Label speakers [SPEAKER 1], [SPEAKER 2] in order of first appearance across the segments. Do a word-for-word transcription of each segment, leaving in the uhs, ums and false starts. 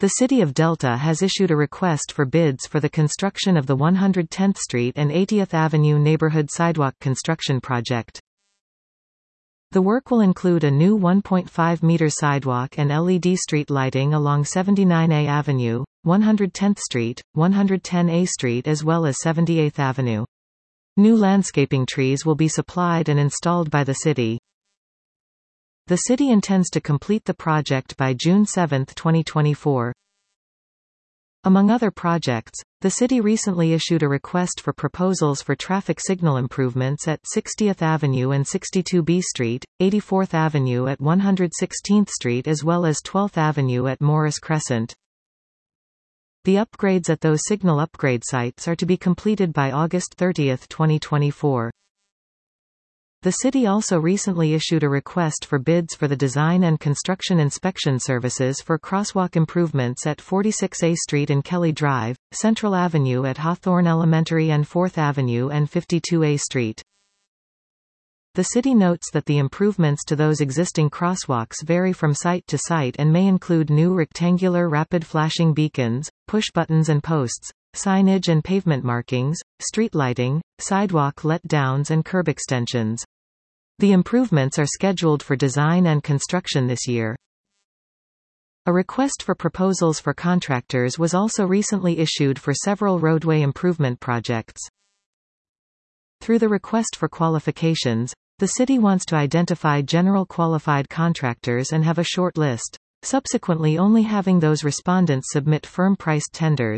[SPEAKER 1] The City of Delta has issued a request for bids for the construction of the one hundred tenth Street and eightieth Avenue neighborhood sidewalk construction project. The work will include a new one point five meter sidewalk and L E D street lighting along seventy-nine A Avenue, one hundred tenth Street, one hundred ten A Street as well as seventy-eighth Avenue. New landscaping trees will be supplied and installed by the city. The city intends to complete the project by June seventh twenty twenty-four. Among other projects, the city recently issued a request for proposals for traffic signal improvements at sixtieth Avenue and sixty-two B Street, eighty-fourth Avenue at one hundred sixteenth Street as well as twelfth Avenue at Morris Crescent. The upgrades at those signal upgrade sites are to be completed by August thirtieth twenty twenty-four. The city also recently issued a request for bids for the design and construction inspection services for crosswalk improvements at forty-six A Street and Kelly Drive, Central Avenue at Hawthorne Elementary and fourth Avenue and fifty-two A Street. The city notes that the improvements to those existing crosswalks vary from site to site and may include new rectangular rapid flashing beacons, push buttons and posts, signage and pavement markings, street lighting, sidewalk let-downs and curb extensions. The improvements are scheduled for design and construction this year. A request for proposals for contractors was also recently issued for several roadway improvement projects. Through the request for qualifications, the city wants to identify general qualified contractors and have a short list, subsequently only having those respondents submit firm-priced tenders.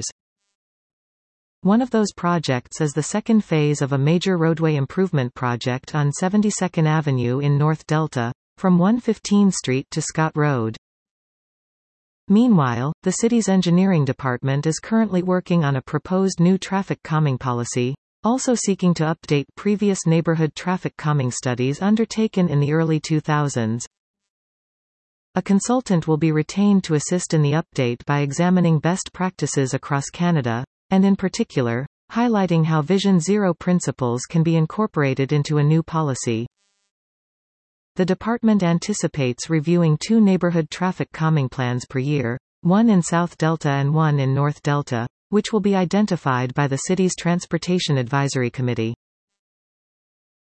[SPEAKER 1] One of those projects is the second phase of a major roadway improvement project on seventy-second Avenue in North Delta, from one hundred fifteenth Street to Scott Road. Meanwhile, the city's engineering department is currently working on a proposed new traffic calming policy, also seeking to update previous neighborhood traffic calming studies undertaken in the early two thousands. A consultant will be retained to assist in the update by examining best practices across Canada, and in particular, highlighting how Vision Zero principles can be incorporated into a new policy. The department anticipates reviewing two neighborhood traffic calming plans per year, one in South Delta and one in North Delta, which will be identified by the city's Transportation Advisory Committee.